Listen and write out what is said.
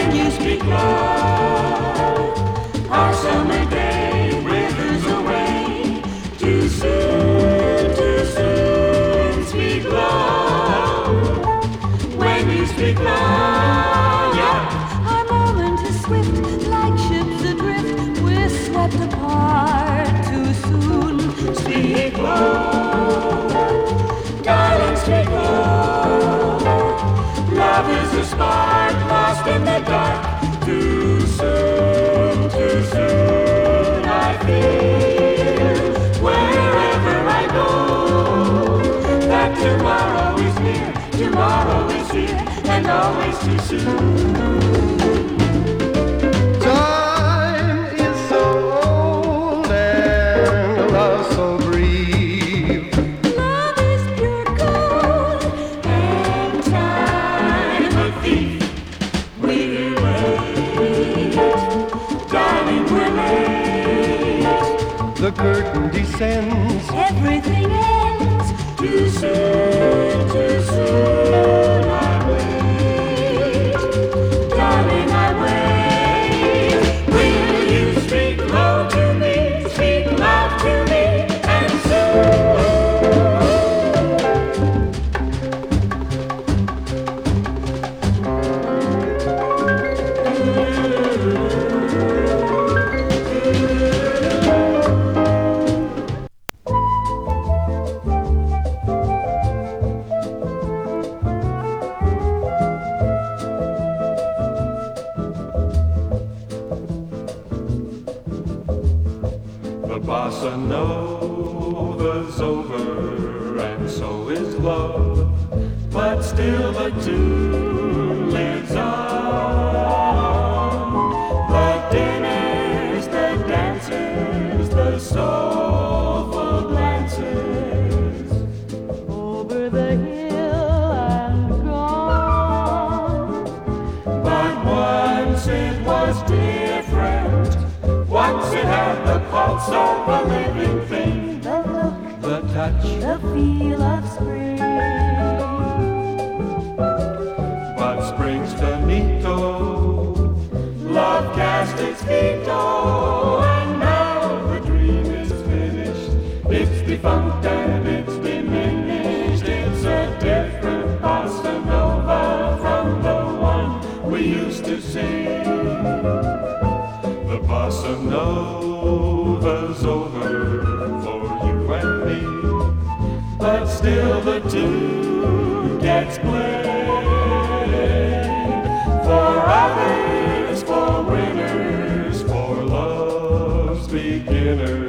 when you speak love. Our summer day withers away. Too soon, speak love. When you speak love, yeah. Our moment is swift, like ships adrift. We're swept apart too soon. Speak love, darling, speak love. Love is a spark lost in the dark. Too soon, I feel wherever I go that tomorrow is near, tomorrow is here, and always too soon. Time is so old and love so brief. Love is pure gold, And time a thief. We're late, darling, we're late. The curtain descends. everything ends. Too soon, I wait. Darling, I wait. Will you speak low to me, speak loud to me, and The bossa nova's over, and so is love, but still the tune lives on. The dinners, the dancers, the soulful glances. Over the hill and gone. But once it was different. Once it had the pulse of a living thing, The look, the touch. the feel of spring. But spring's finito, love cast its veto, and now the dream is finished. It's defunct and it's diminished. It's a different bossa nova from the one we used to sing. The bossa nova's over for you and me, but still the tune gets played for others, for winners, for love's beginners.